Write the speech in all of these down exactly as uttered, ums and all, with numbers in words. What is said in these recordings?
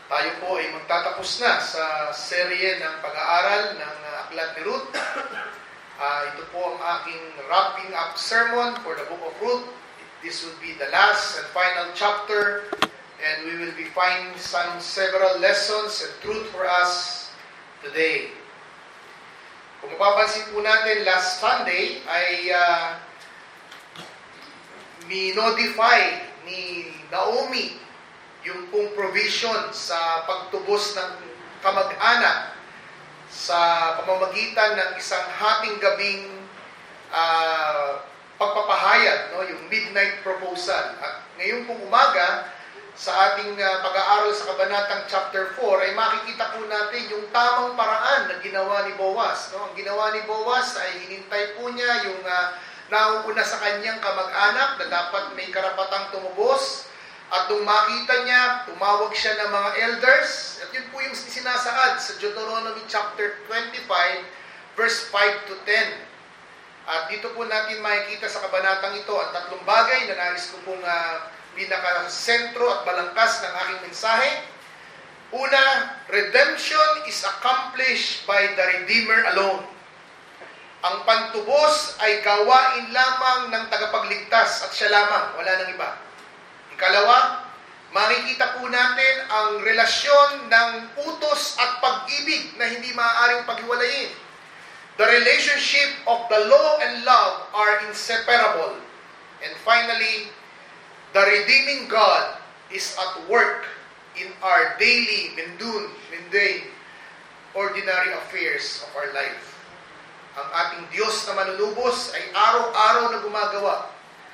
Tayo po ay magtatapos na sa serye ng pag-aaral ng uh, Aklat ni Ruth. Uh, ito po ang aking wrapping up sermon for the book of Ruth. This will be the last and final chapter, and we will be finding some several lessons and truth for us today. Kung mapapansin po natin, last Sunday ay uh, minodify ni Naomi yung pong provision sa pagtubos ng kamag-anak sa pamamagitan ng isang hating gabing uh, pagpapahayag, no? Yung midnight proposal. At ngayon pong umaga, sa ating uh, pag-aaral sa Kabanatang chapter four, ay makikita po natin yung tamang paraan na ginawa ni Boaz. No? Ang ginawa ni Boaz ay hinintay po niya yung uh, nauuna sa kanyang kamag-anak na dapat may karapatang tumubos. At nung makita niya, tumawag siya ng mga elders. At yun po yung sinasaad sa Deuteronomy chapter twenty-five, verse five to ten. At dito po natin makikita sa kabanatang ito ang tatlong bagay na nais ko pong uh, pinaka-sentro at balangkas ng aking mensahe. Una, redemption is accomplished by the Redeemer alone. Ang pantubos ay gawain lamang ng tagapagligtas at siya lamang, wala nang iba. Ikalawa, makikita po natin ang relasyon ng utos at pag-ibig na hindi maaaring paghiwalayin. The relationship of the law and love are inseparable. And finally, the redeeming God is at work in our daily, mundane, mundane, ordinary affairs of our life. Ang ating Diyos na manunubos ay araw-araw na gumagawa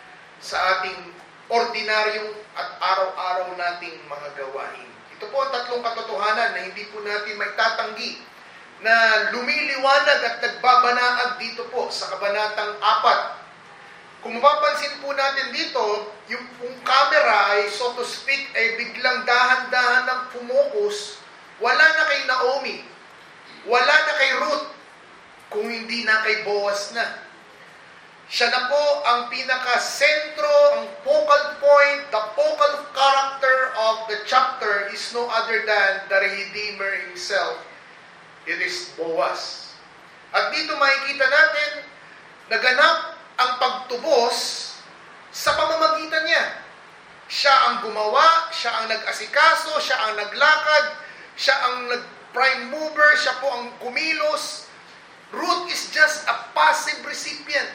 sa ating ordinaryong at araw-araw nating mga gawain. Ito po ang tatlong katotohanan na hindi po natin maitatanggi na lumiliwanag at nagbabanaag dito po sa kabanatang apat. Kung mapapansin po natin dito, yung pong camera ay, so to speak, ay biglang dahan-dahan ng fumukus, wala na kay Naomi, wala na kay Ruth, kung hindi na kay Boaz na. Siya na po ang pinaka-sentro, ang focal point, the focal character of the chapter is no other than the Redeemer himself. It is Boaz. At dito makikita natin, naganap ang pagtubos sa pamamagitan niya. Siya ang gumawa, siya ang nag-asikaso, siya ang naglakad, siya ang nag-prime mover, siya po ang kumilos. Ruth is just a passive recipient.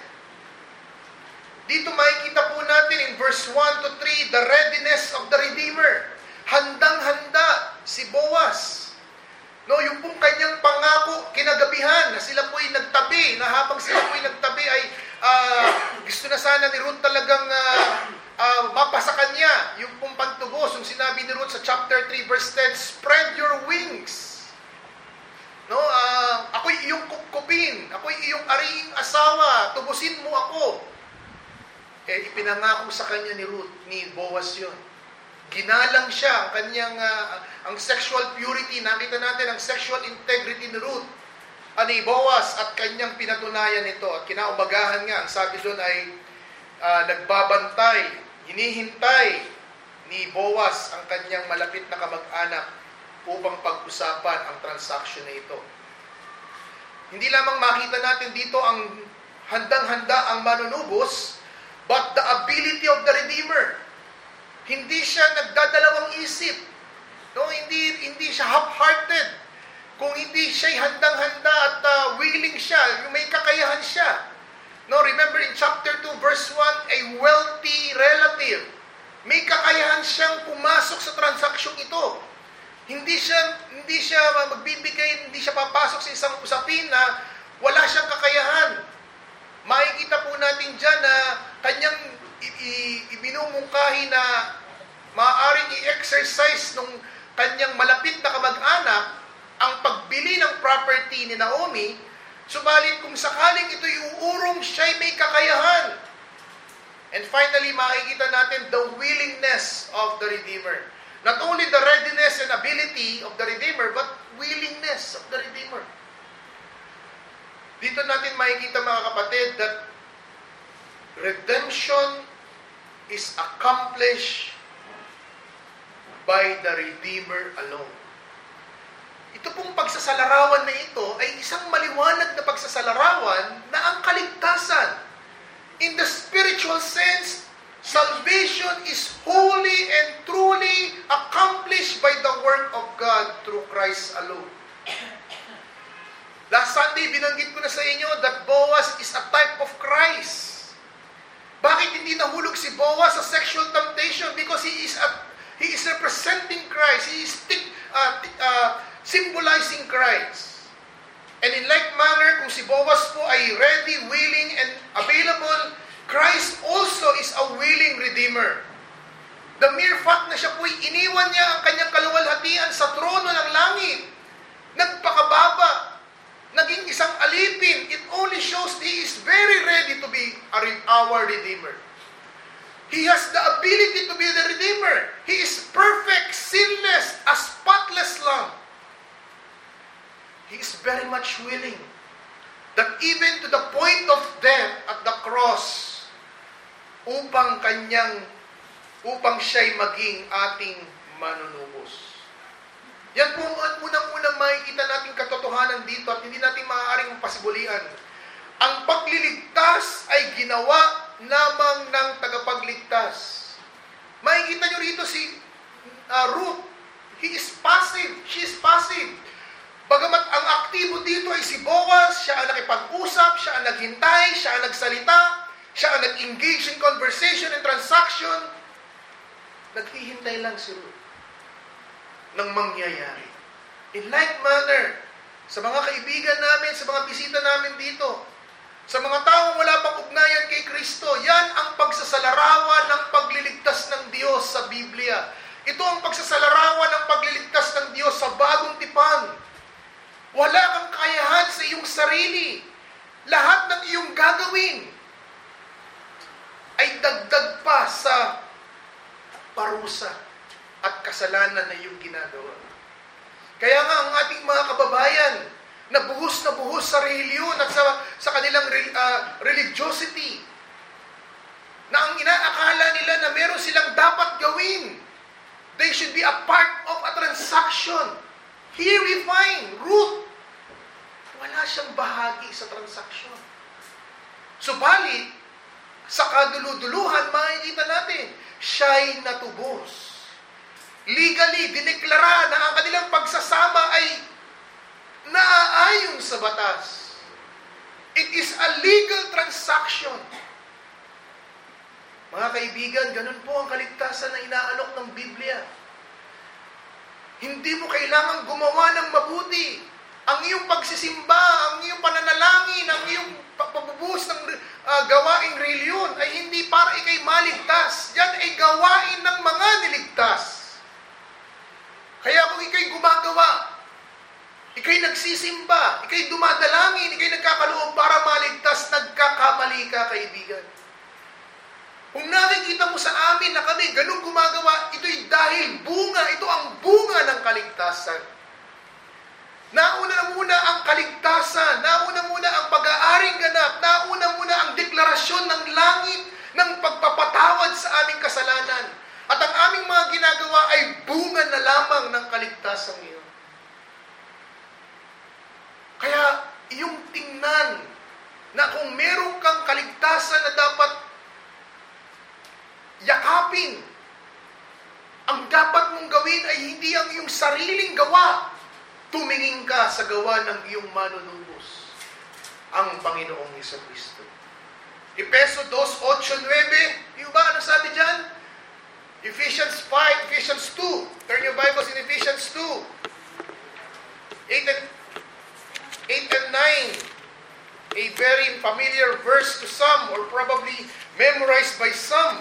Dito makikita po natin in verse one to three, the readiness of the Redeemer. Handang-handa si Boaz. No, yung pong kanyang pangako kinagabihan na sila po ay nagtabi, na habang sila po ay nagtabi ay uh, gusto na sana ni Ruth talagang uh, uh, mapasa kanya. Yung pong pagtubos, yung sinabi ni Ruth sa chapter three verse ten, spread your wings. No, uh, ako'y iyong kupkupin, ako'y iyong ariing asawa, tubusin mo ako. Eh, ipinangako sa kanya ni Ruth, ni Boaz yun. Ginalang siya, ang kanyang, uh, ang sexual purity, nakita natin ang sexual integrity ni Ruth, uh, ni Boaz, at kanyang pinatunayan ito. At kinaumagahan nga, ang sabi doon ay uh, nagbabantay, hinihintay ni Boaz ang kanyang malapit na kamag-anak upang pag-usapan ang transaction na ito. Hindi lamang makita natin dito ang handang-handa ang manunubos, but the ability of the Redeemer. Hindi siya nagdadalawang isip. No, hindi hindi siya half-hearted. Kung hindi siya handang-handa at uh, willing siya, yung may kakayahan siya. No, remember in chapter two verse one, a wealthy relative. May kakayahan siyang pumasok sa transaksyon ito. Hindi siya hindi siya magbibigay, hindi siya papasok sa isang usapin na wala siyang kakayahan. Makikita po natin dyan na kanyang ibinumungkahi na maaaring i-exercise nung kanyang malapit na kamag-anak ang pagbili ng property ni Naomi, subalit kung sakaling ito iuurong siya'y may kakayahan. And finally, makikita natin the willingness of the Redeemer. Not only the readiness and ability of the Redeemer, but willingness of the Redeemer. Dito natin makikita, mga kapatid, that redemption is accomplished by the Redeemer alone. Ito pong pagsasalarawan na ito ay isang maliwanag na pagsasalarawan na ang kaligtasan. In the spiritual sense, salvation is wholly and truly accomplished by the work of God through Christ alone. Last Sunday, binanggit ko na sa inyo that Boaz is a type of Christ. Bakit hindi nahulog si Boaz sa sexual temptation? Because he is a, he is representing Christ. He is uh, uh, symbolizing Christ. And in like manner, kung si Boaz po ay ready, willing, and available, Christ also is a willing Redeemer. The mere fact na siya po'y iniwan niya ang kanyang kaluwalhatian sa trono ng langit, nagpakababa, naging isang alipin, it only shows He is very ready to be our Redeemer. He has the ability to be the Redeemer. He is perfect, sinless, a spotless Lamb. He is very much willing that even to the point of death at the cross, upang kanyang, upang siya'y maging ating manunubos. Yan po ang unang-unang makikita nating katotohanan dito at hindi natin maaaring pasibulian. Ang pagliligtas ay ginawa lamang ng tagapagligtas. Makikita nyo rito si uh, Ruth. He is passive. She is passive. Bagamat ang aktibo dito ay si Boaz, siya ang nakipag-usap, siya ang naghintay, siya ang nagsalita, siya ang nag-engage in conversation and transaction, naghihintay lang si Ruth ng mangyayari. In like manner, sa mga kaibigan namin, sa mga bisita namin dito, sa mga taong wala pang ugnayan kay Kristo, yan ang pagsasalarawan ng pagliligtas ng Diyos sa Biblia. Ito ang pagsasalarawan ng pagliligtas ng Diyos sa bagong tipan. Wala kang kakayahan sa iyong sarili. Lahat ng iyong gagawin ay dagdag pa sa parusa at kasalanan na iyong ginagawa. Kaya nga ang ating mga kababayan na buhos na buhos sa reliyon at sa, sa kanilang uh, religiosity, na ang inaakala nila na meron silang dapat gawin, they should be a part of a transaction. Here we find Ruth, wala siyang bahagi sa transaksyon. Subalit, sa kaduluduluhan, makikita natin, siya'y natubos. Legally, dineklara na ang kanilang pagsasama ay naaayon sa batas. It is a legal transaction. Mga kaibigan, ganun po ang kaligtasan na inaalok ng Biblia. Hindi mo kailangang gumawa ng mabuti. Ang iyong pagsisimba, ang iyong pananalangin, ang iyong pagbubuhos ng uh, gawaing reliyon ay hindi para ikay maligtas. Yan ay gawain ng mga niligtas. Kaya kung ikay gumagawa, ikay nagsisimba, ikay dumadalangin, ikay nagkakaloob para maligtas, nagkakamali ka, kaibigan. Kung nakikita mo sa amin na kami ganun gumagawa, ito'y dahil bunga, ito ang bunga ng kaligtasan. Nauna na muna ang kaligtasan, nauna muna ang pag-aaring ganap, nauna muna ang deklarasyon ng langit ng pagpapatawad sa aming kasalanan. At ang aming mga ginagawa ay bunga na lamang ng kaligtasan iyon. Kaya, iyong tingnan na kung meron kang kaligtasan na dapat yakapin, ang dapat mong gawin ay hindi ang iyong sariling gawa. Tumingin ka sa gawa ng iyong manunubos, ang Panginoong Jesucristo. Efeso two, eight, nine, yung ba ano sabi dyan? Ephesians five, Ephesians two. Turn your Bibles in Ephesians two. eight and nine. A very familiar verse to some, or probably memorized by some.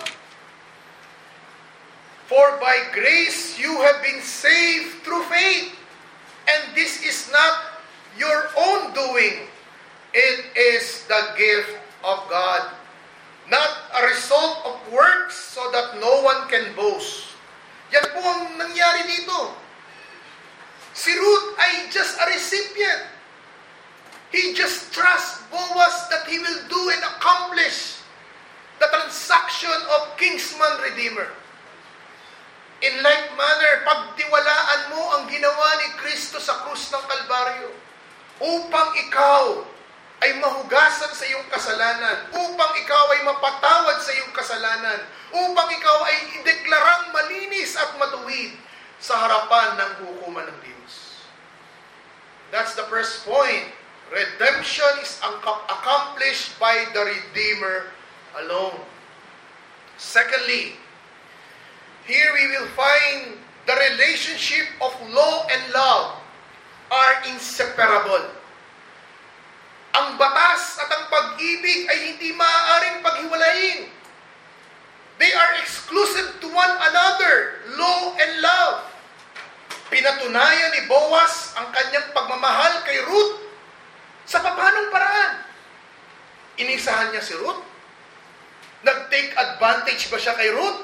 For by grace you have been saved through faith. And this is not your own doing. It is the gift of God. Not a result of works so that no one can boast. Yan po ang nangyari dito. Si Ruth ay just a recipient. He just trusts Boaz that he will do and accomplish the transaction of kinsman redeemer. In like manner, pagtiwalaan mo ang ginawa ni Kristo sa krus ng Kalbaryo upang ikaw ay mahugasan sa iyong kasalanan, upang ikaw ay mapatawad sa iyong kasalanan, upang ikaw ay ideklarang malinis at matuwid sa harapan ng hukuman ng Diyos. That's the first point. Redemption is accomplished by the Redeemer alone. Secondly, here we will find the relationship of law and love are inseparable. Ang batas at ang pag-ibig ay hindi maaaring paghiwalayin. They are exclusive to one another, law and love. Pinatunayan ni Boaz ang kanyang pagmamahal kay Ruth sa papanong paraan. Inisahan niya si Ruth? Nag-take advantage ba siya kay Ruth?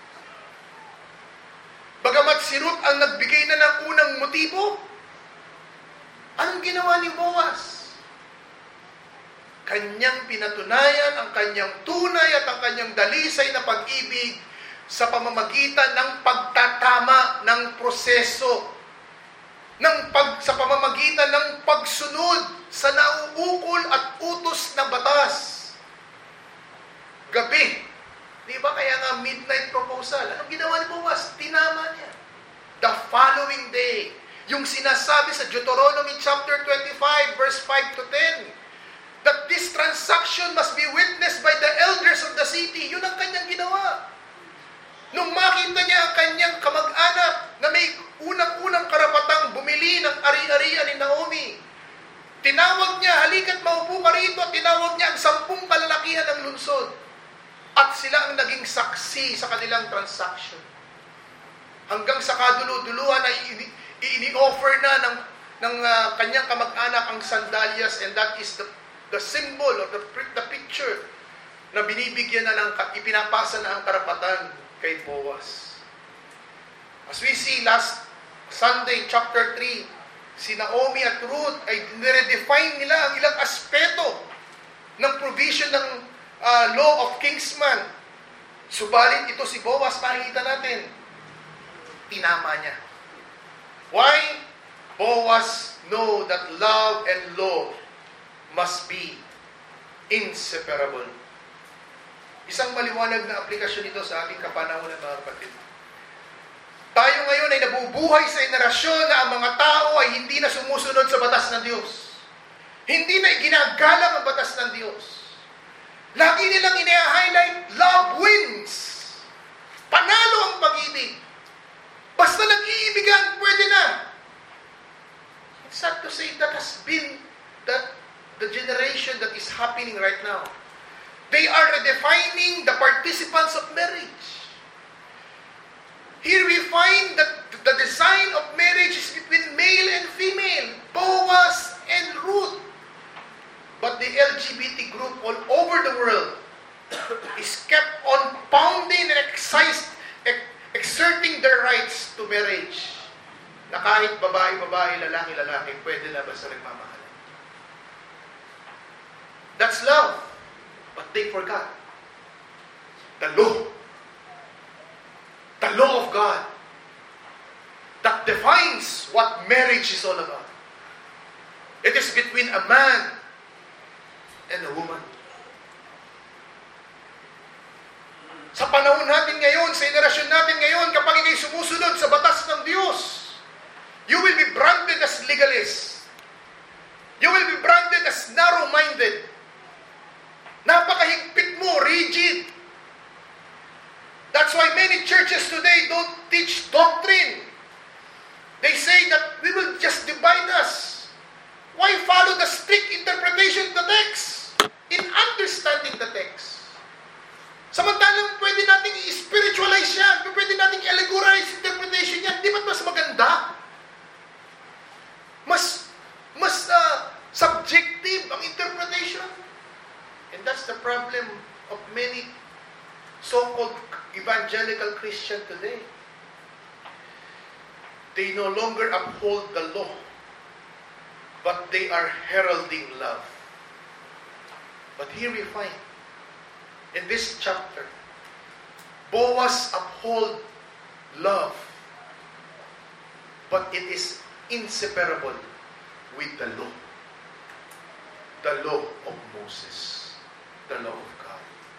Bagamat si Ruth ang nagbigay na ng unang motibo, anong ginawa ni Boaz? Kanyang pinatunayan ang kanyang tunay at ang kanyang dalisay na pag-ibig sa pamamagitan ng pagtatama ng proseso, ng pag, sa pamamagitan ng pagsunod sa nauukol at utos na batas. Gabi, di ba kaya nga midnight proposal? Anong ginawa ni Boaz? Tinama niya. The following day, yung sinasabi sa Deuteronomy chapter twenty-five, verse five to ten, that this transaction must be witnessed by the elders of the city. Yun ang kanyang ginawa. Nung makita niya ang kanyang kamag-anak na may unang-unang karapatang bumili ng ari-arian ni Naomi, tinawag niya, halika't maupo ka rito, at tinawag niya ang sampung kalalakihan ng lungsod. At sila ang naging saksi sa kanilang transaction. Hanggang sa kadulu-duluhan ay ini-offer na ng, ng uh, kanyang kamag-anak ang sandalyas, and that is the the symbol or the, the picture na binibigyan na ng, ipinapasa na ang karapatan kay Boaz. As we see last Sunday, chapter three, si Naomi at Ruth ay nire-define nila ang ilang aspeto ng provision ng uh, law of kinsman. Subalit ito si Boaz, makikita natin, tinama niya. Why? Boaz know that love and law must be inseparable. Isang maliwanag na aplikasyon ito sa ating kapanahunan, mga kapatid. Tayo ngayon ay nabubuhay sa henerasyon na ang mga tao ay hindi na sumusunod sa batas ng Diyos. Hindi na ginagalang ang batas ng Diyos. Lagi nilang ina-highlight, love wins. Panalo ang pag-ibig. Basta nag-iibigan, pwede na. It's sad to say that has been that the generation that is happening right now. They are redefining the participants of marriage. Here we find that the design of marriage is between male and female, Boaz and Ruth. But the L G B T group all over the world is kept on pounding and excised, exerting their rights to marriage. Na kahit babae-babae, lalaki-lalaki, pwede na basta nagmamahal. That's love. But they forgot the law. The law of God that defines what marriage is all about. It is between a man and a woman. Sa panahon natin ngayon, sa henerasyon natin ngayon, kapag ikay sumusunod sa batas ng Diyos, you will be branded as legalist. You will be branded as narrow-minded. Napakahigpit mo, rigid. That's why many churches today don't teach doctrine. They say that we will just divide us. Why follow the strict interpretation of the text in understanding the text? Samantalang pwede nating i-spiritualize yan, pwede nating allegorize interpretation yan, di ba't mas maganda? Mas, mas uh, subjective ang interpretation? And that's the problem of many so-called evangelical Christians today. They no longer uphold the law, but they are heralding love. But here we find, in this chapter, Boaz uphold love, but it is inseparable with the law. The law of Moses. The law of God.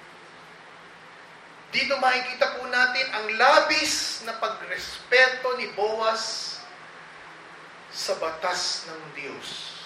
Dito makikita po natin ang labis na pagrespeto ni Boaz sa batas ng Diyos.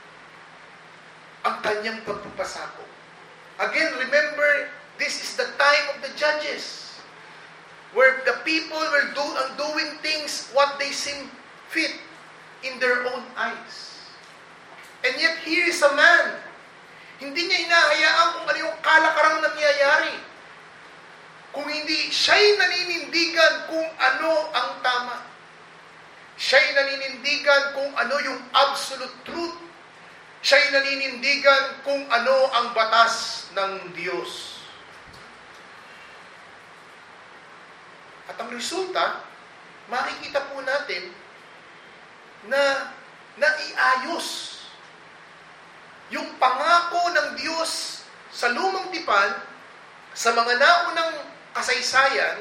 Ang kanyang pagpapasako. Again, remember, this is the time of the judges, where the people were do, uh, doing things what they seem fit in their own eyes. And yet, here is a man. Hindi niya hinahayaan kung ano yung kalakarang nangyayari. Kung hindi, siya'y naninindigan kung ano ang tama. Siya'y naninindigan kung ano yung absolute truth. Siya'y naninindigan kung ano ang batas ng Diyos. At ang resulta, makikita po natin na naiayos yung pangako ng Diyos sa lumang tipan, sa mga naunang kasaysayan,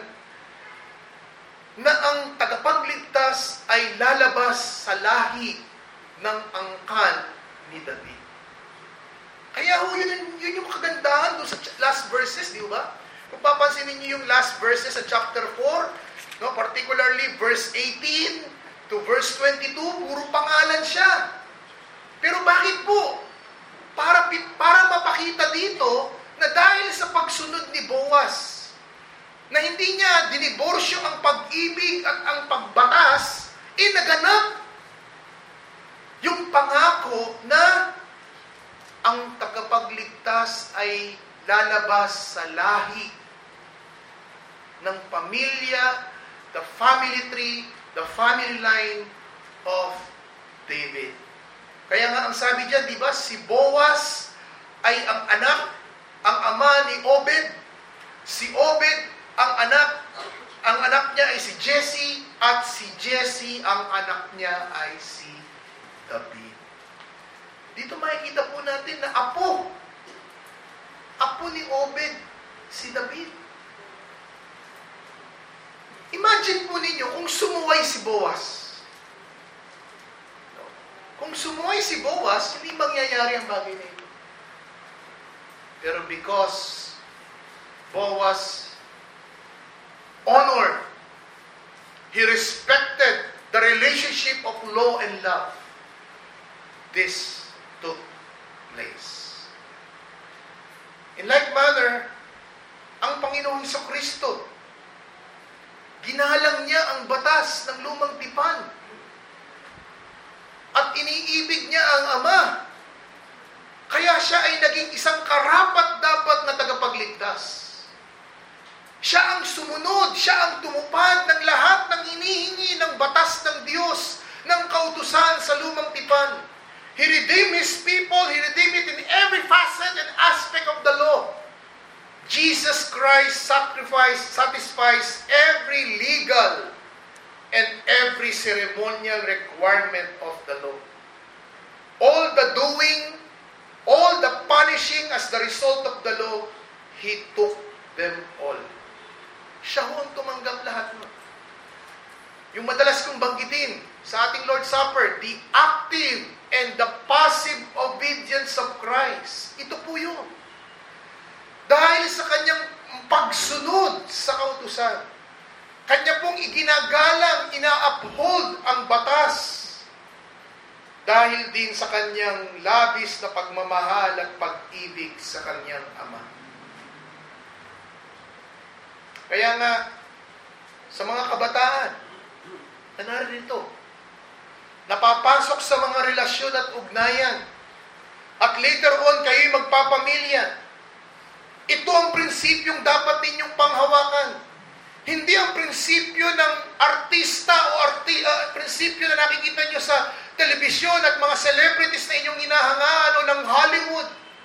na ang tagapagligtas ay lalabas sa lahi ng angkan ni David. Kaya ho, yun, yun yung kagandahan doon sa last verses, di ba? Kung papansinin niyo yung last verses sa chapter four, no, particularly verse eighteen to verse twenty-two, puro pangalan siya. Pero bakit po? Para, para mapakita dito na dahil sa pagsunod ni Boaz, na hindi niya diniborsyo ang pag-ibig at ang pagbatas, eh naganap yung pangako na ang tagapagligtas ay lalabas sa lahi ng pamilya, the family tree, the family line of David. Kaya nga ang sabi diyan, di ba, si Boaz ay ang anak, ang ama ni Obed. Si Obed, ang anak, ang anak niya ay si Jesse, at si Jesse, ang anak niya ay si David. Dito makikita po natin na apo, apo ni Obed, si David. Imagine po ninyo kung sumuway si Boaz. Kung sumuway si Boaz, hindi mangyayari ang bagay na ito. Pero because Boaz honored, he respected the relationship of law and love, this took place. In like manner, ang Panginoong Jesucristo, ginalang niya ang batas ng lumang tipan. At iniibig niya ang Ama. Kaya siya ay naging isang karapat-dapat na tagapagligtas. Siya ang sumunod, siya ang tumupad ng lahat ng hinihingi ng batas ng Diyos, ng kautusan sa lumang tipan. He redeemed His people, He redeemed it in every facet and aspect of the law. Jesus Christ sacrifice, satisfies every legal and every ceremonial requirement of the law. All the doing, all the punishing as the result of the law, He took them all. Siya ho ang tumanggap lahat mo. Yung madalas kong banggitin sa ating Lord's Supper, the active and the passive obedience of Christ. Ito po yun. Dahil sa kanyang pagsunod sa kautusan, kanya pong iginagalang, ina-uphold ang batas dahil din sa kanyang labis na pagmamahal at pag-ibig sa kanyang Ama. Kaya nga, sa mga kabataan na narito, napapasok sa mga relasyon at ugnayan, at later on kayo'y magpapamilya, ito ang prinsipyong dapat ninyong panghawakan. Hindi ang prinsipyo ng artista o arti, uh, prinsipyo na nakikita nyo sa telebisyon at mga celebrities na inyong inahangaan o ng Hollywood.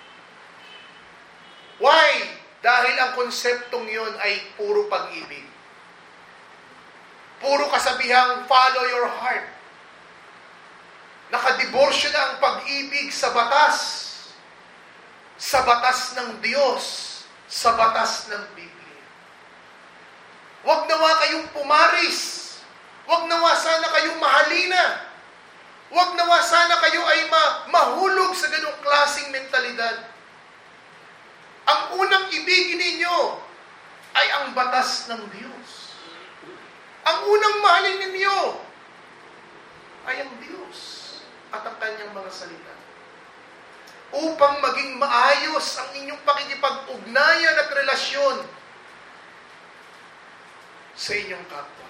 Why? Dahil ang konseptong yon ay puro pag-ibig. Puro kasabihang follow your heart. Nakadiborsyo na ang pag-ibig sa batas. Sa batas ng Diyos. Sa batas ng Biblia. Huwag nawa kayong pumaris. Huwag nawa sana kayong mahalina. Huwag nawa sana kayo ay ma mahulog sa ganong klaseng mentalidad. Ang unang ibigin ninyo ay ang batas ng Diyos. Ang unang mahalin ninyo ay ang Diyos at ang Kanyang mga salita. Upang maging maayos ang inyong pakikipag-ugnayan at relasyon sa inyong kapwa.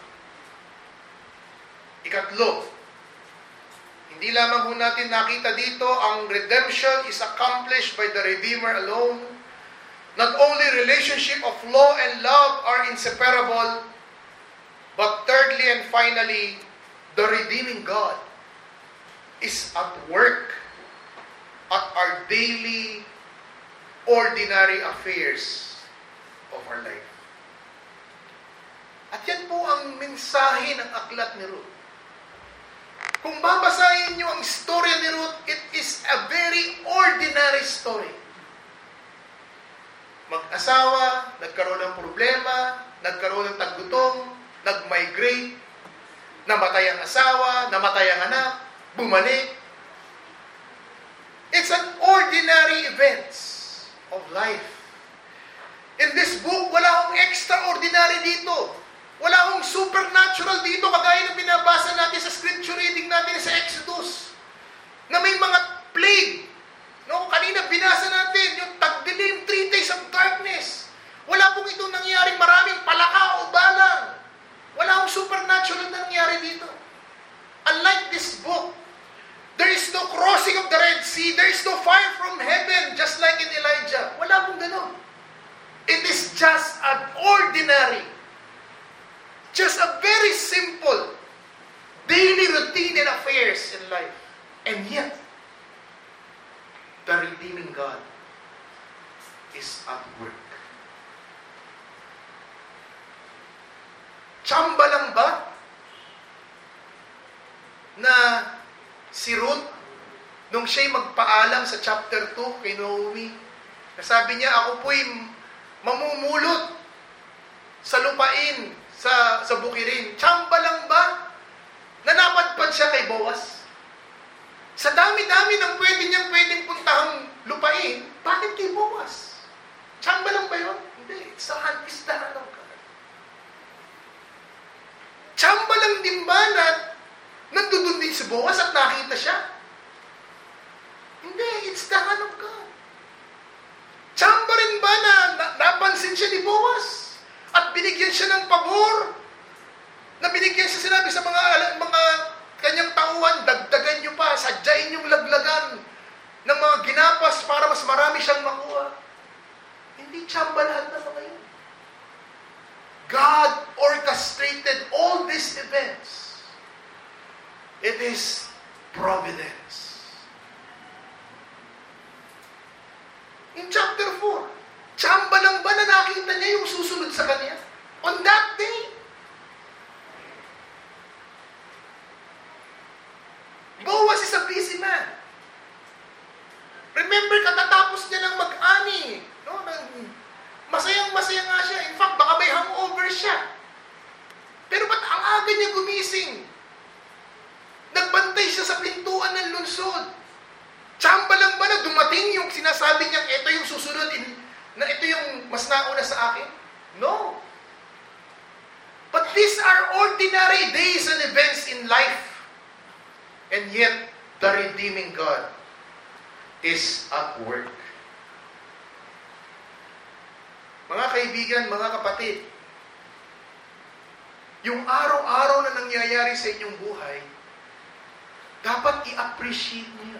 Ikatlo, hindi lamang ho natin nakita dito ang redemption is accomplished by the Redeemer alone. Not only relationship of law and love are inseparable, but thirdly and finally, the redeeming God is at work at our daily, ordinary affairs of our life. At yan po ang mensahe ng aklat ni Ruth. Kung babasahin niyo ang storya ni Ruth, it is a very ordinary story. Mag-asawa, nagkaroon ng problema, nagkaroon ng tagutong, nag-migrate, namatay ang asawa, namatay ang anak, bumalik. It's an ordinary events of life. In this book, wala akong extraordinary dito. Wala akong supernatural dito, kagaya ng binabasa natin sa scripture reading natin sa Exodus, na may mga plague. No, kanina binasa natin, yung tagdilim, three days of darkness. Wala pong itong nangyaring maraming palaka o balang. Wala akong supernatural na nangyari dito. Unlike this book, there is no crossing of the Red Sea, there is no fire from heaven, just like in Elijah. Wala pong ganun. It is just an ordinary, just a very simple, daily routine and affairs in life. And yet, the redeeming God is at work. Tsamba lang ba na si Ruth, nung siya'y magpaalam sa chapter two kay Naomi, nasabi niya, ako po'y mamumulot sa lupain, sa, sa bukirin. Tsamba lang ba na napadpad siya kay Boaz? Sa dami-dami ng pwede niyang pwedeng puntahang lupain, bakit kay Boaz? Tsamba lang ba yun? Hindi. It's a hand-istahan ng God. Tsamba lang din ba na nandun din si Boaz at nakita siya? Hindi. It's the hand of God. Tsamba rin ba na, na napansin siya ni Boaz? At binigyan siya ng pabor? Na binigyan siya, sinabi sa mga mga kanyang tauhan, dagdagan niyo pa, sadyain niyong laglagan ng mga ginapas para mas marami siyang makuha. Hindi tsamba lahat ng mga yun. God orchestrated all these events. It is providence. In chapter four, tsamba lang ba na nakita niya yung susunod sa kanya? On that day, Boaz is a busy man. Remember, katatapos niya ng mag-ani. No? Masayang-masaya nga siya. In fact, baka may hangover siya. Pero ba't ang aga niya gumising? Nagbantay siya sa pintuan ng lungsod. Tsamba lang ba na dumating yung sinasabi niyang ito yung susunod, in, na ito yung mas nauna sa akin? No. But these are ordinary days and events in life. And yet, the redeeming God is at work. Mga kaibigan, mga kapatid, yung araw-araw na nangyayari sa inyong buhay, dapat i-appreciate niyo.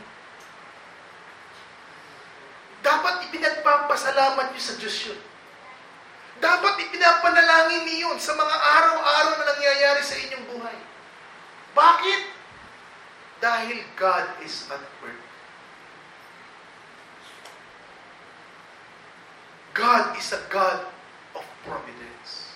Dapat ipinagpapasalamat niyo sa Diyos yun. Dapat ipinapanalangin niyo yun sa mga araw-araw na nangyayari sa inyong buhay. Bakit? Dahil God is at work. God is a God of providence.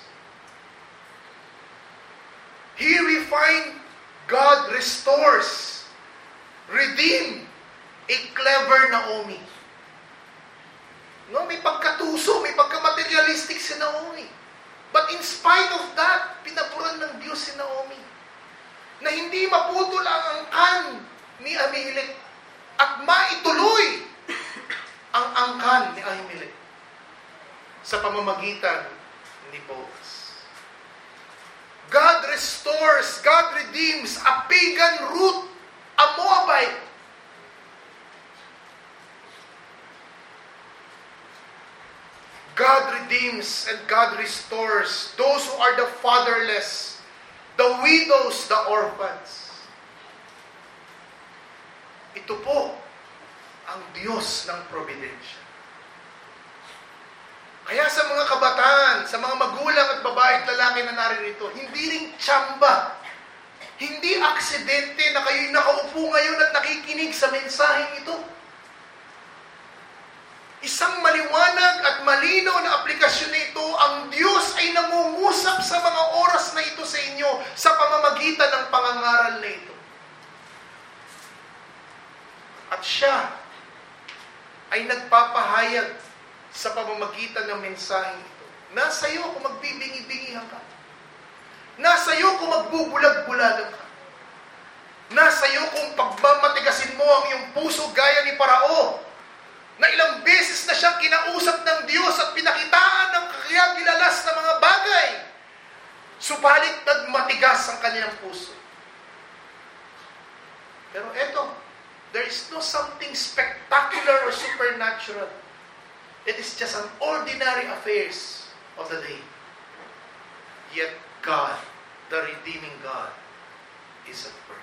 Here we find God restores, redeem a clever Naomi. No, may pagkatuso, may pagka-materialistic si Naomi. But in spite of that, pinapuran ng Diyos si Naomi na hindi maputol ang angkan ni Ahimelech at maituloy ang angkan ni Ahimelech sa pamamagitan ni Boaz. God restores, God redeems a pagan Ruth, a Moabite. God redeems and God restores those who are the fatherless, the widows, the orphans. Ito po ang Diyos ng providensya. Kaya sa mga kabataan, sa mga magulang at babae at lalaki na naririto, hindi rin tsamba, hindi aksidente na kayo'y nakaupo ngayon at nakikinig sa mensaheng ito. Isang maliwanag at malinaw na aplikasyon nito, ang Diyos ay nangungusap sa mga oras na ito sa inyo sa pamamagitan ng pangangaral na ito. At siya ay nagpapahayag sa pamamagitan ng mensaheng ito. Nasa iyo kung magbibingi-bingihan ka. Nasa iyo kung magbubulag-bulagan ka. Nasa iyo kung pagmamatigasin mo ang iyong puso gaya ni Parao, na ilang beses na siyang kinausap ng Diyos at pinakitaan ng kakayagilalas na mga bagay. Subalit nagmatigas ang kanilang puso. Pero eto, there is no something spectacular or supernatural. It is just an ordinary affairs of the day. Yet God, the redeeming God, is at work.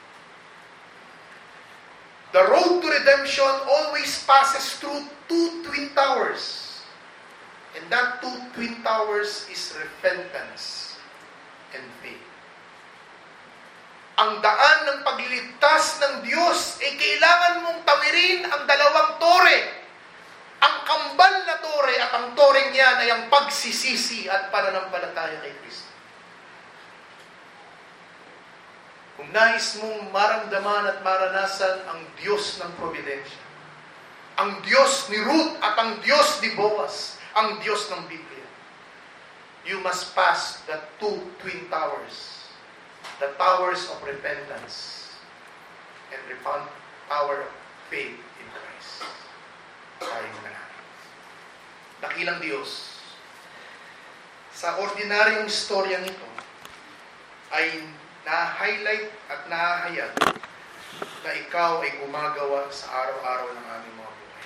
The road to redemption always passes through two twin towers. And that two twin towers is repentance and faith. Ang daan ng pagliligtas ng Diyos ay kailangan mong tawirin ang dalawang tore. Ang kambal na tore at ang toreng yan ay ang pagsisisi at pananampalataya kay Kristo. Kung nais mong maramdaman at maranasan ang Diyos ng providensya, ang Diyos ni Ruth at ang Diyos ni Boaz, ang Diyos ng Biblia, you must pass the two twin towers, the towers of repentance and the tower of faith in Christ. Tayo na natin. Dakilang Diyos, sa ordinaryong storyang ito, ay na-highlight at nahahayag na ikaw ay gumagawa sa araw-araw ng aming mga buhay.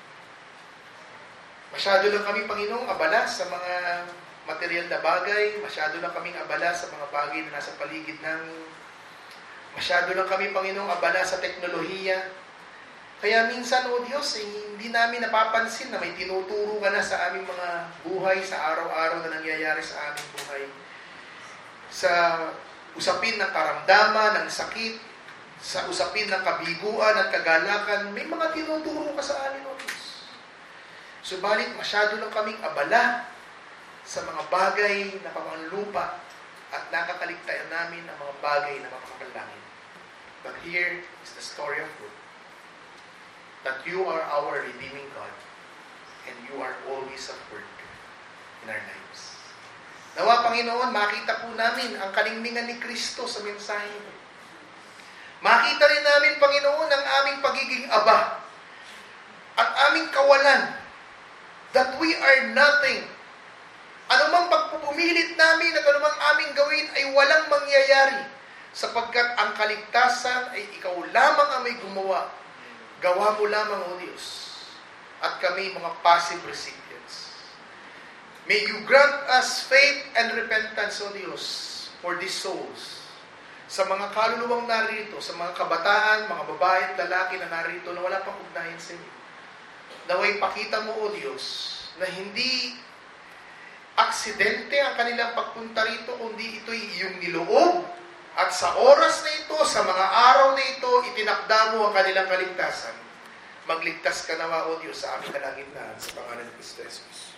Masyado lang kami, Panginoong, abala sa mga material na bagay, masyado lang kaming abala sa mga bagay na nasa paligid namin, masyado lang kami, Panginoong, abala sa teknolohiya. Kaya minsan, O Diyos, eh, hindi namin napapansin na may tinuturo ka na sa aming mga buhay, sa araw-araw na nangyayari sa aming buhay. Sa usapin ng karamdaman, ng sakit, sa usapin ng kabiguan at kagalakan, may mga tinuturo ka sa amin, O Diyos. Subalit, masyado lang kaming abala sa mga bagay na pamanlupa at nakakaligtaan namin ang mga bagay na mapapalangin. But here is the story of Ruth, that you are our redeeming God and you are always at work in our lives. Nawa, Panginoon, makita po namin ang kalingmingan ni Kristo sa mensahe ito. Makita rin namin, Panginoon, ang aming pagiging aba, ang aming kawalan, that we are nothing. Anumang pagpupumilit namin at anumang aming gawin ay walang mangyayari, sapagkat ang kaligtasan ay ikaw lamang ang may gumawa. Gawa mo lamang, O Diyos, at kami mga passive recipients. May you grant us faith and repentance, O Diyos, for these souls. Sa mga kaluluwang narito, sa mga kabataan, mga babae at lalaki na narito na wala pang ugnayan sa inyo. Naway pakita mo, O Diyos, na hindi aksidente ang kanilang pagpunta rito, kundi ito'y iyong niloob. At sa oras na ito, sa mga araw na ito, itinakda mo ang kanilang kaligtasan. Magligtas ka nawa, O Diyos, sa aming kalagitnaan, sa pangalan ni Kristo Jesus.